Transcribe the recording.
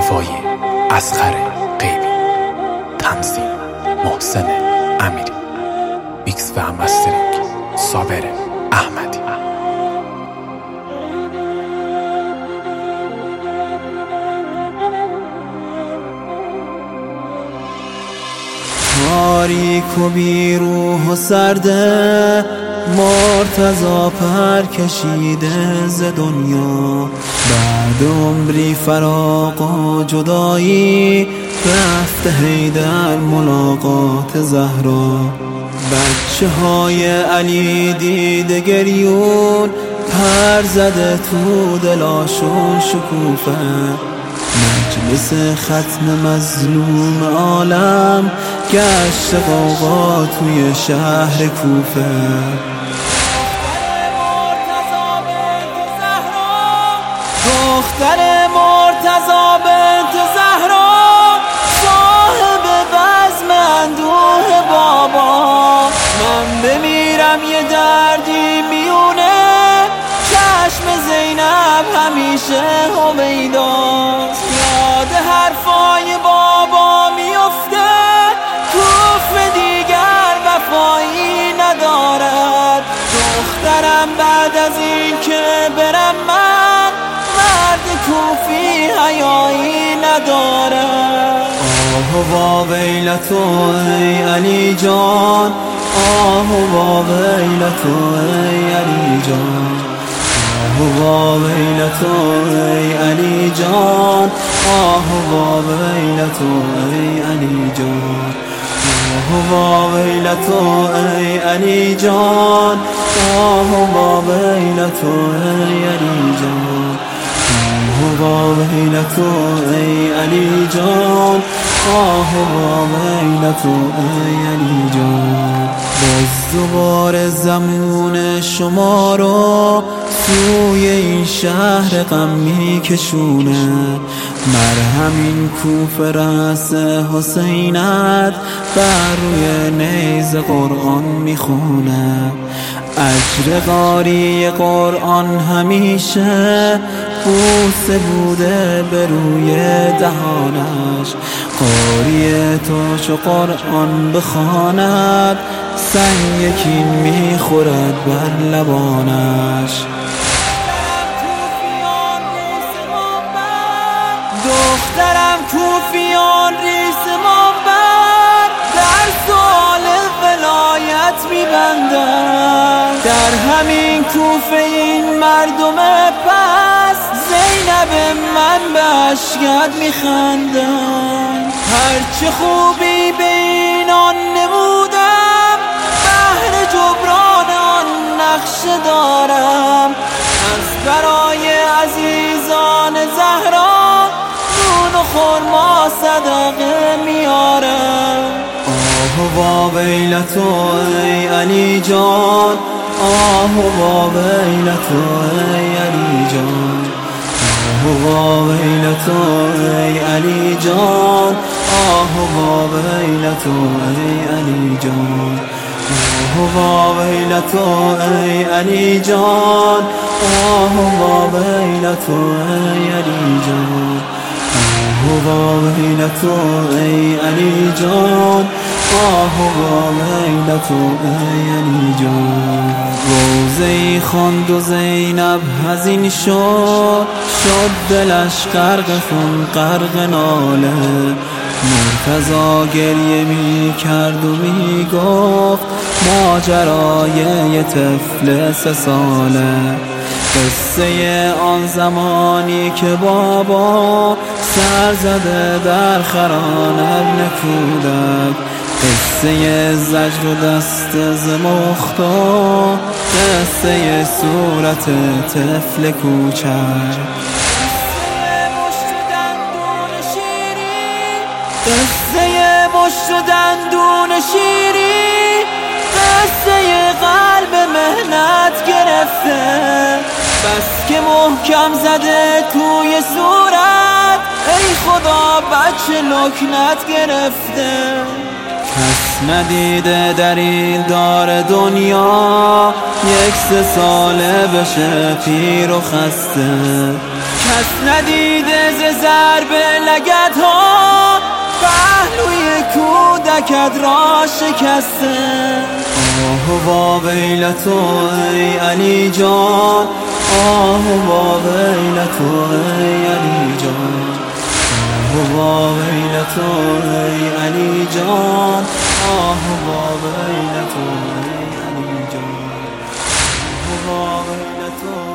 محتوای اصغر غیبی، تنظیم محسن امیری، میکس و مسترینگ صابر احمدی. تاریک و بی روح و سرده، مرتضی پر کشیده ز دنیا. بعد عمری فراق و جدایی، رفته حیدر ملاقات زهرا. بچه های علی دیده گریون، پر زده تو دلاشون شکوفه. مجلس ختم مظلوم عالم، گشت غوغا توی شهر کوفه. دختر مرتضی بنت زهرا، صاحب بزم اندوه بابا. من بمیرم یه دردی میونه، چشم زینب همیشه هویداست. یاد حرفای بابا میفته، توف دیگر وفایی ندارد. دخترم بعد از این که برم من، مرد کوفی حیایی ندارد. آه و ویلتو ای علی جان، آه و ویلتو ای علی جان. آه و ویلتو ای علی جان، آه و ویلتو ای علی جان. آه و ویلتو ای علی جان، آه و ویلتو ای علی جان. آه و ویلتو ای علی جان، آه و ویلتو ای علی جان. باز دوباره زمان شما رو توی این شهر غم میکشونه. مرهم این کوفه رأس حسینت، بر روی نیز قرآن میخونه. اجر قاری قرآن همیشه بوسه بوده به روی دهانش. قاری تو چو قرآن بخواند، سنگ کین میخورد بر لبانش. دخترم کوفیان ریسمان بر، در سؤال ولایت میبندن. در همین کوفه این مردم پس، زینب من به اشکت میخندن. هرچه خوبی به اینان نمودم، بهر جبران آن نقشه دارم. از برای عزیزان زهرا، نون و خرما صدقه میارم. آه و ویلتو ای علی جان، آه و ویلتو ای علی جان. آه و ویلتو ای علی جان، آه و ویلتو ای علی جان. آه و ویلتو ای علی جان، آه و ویلتو ای علی جان. آه و ویلتو ای علی جان، آه و ویلتو ای علی جان. روزه‌ای خواند و زینب حزین شد، دلش غرق خون غرق ناله. مرتضی گریه می کرد و می گفت، ماجرای یه طفل 3 ساله. قصه آن زمانی که بابا، سر زده در خران ابن کودک. قصه زجر و دست ز مخت و قصه صورت طفل کوچک. قصه مشت و دندون شیری، قصه قلب مهنت گرفته. بس که محکم زده توی صورت، ای خدا بچه لکنت گرفته. کس ندیده در این دار دنیا، 1 3 ساله بشه پیر و خسته. کس ندیده ز ضرب لگدها پهلوی کودکت را شکسته. آه با ویلتو ای علی جان، آه با ویلتو ای علی جان، آه با ویلتو ای علی جان، آه با ویلتو ای علی جان، آه با ویلتو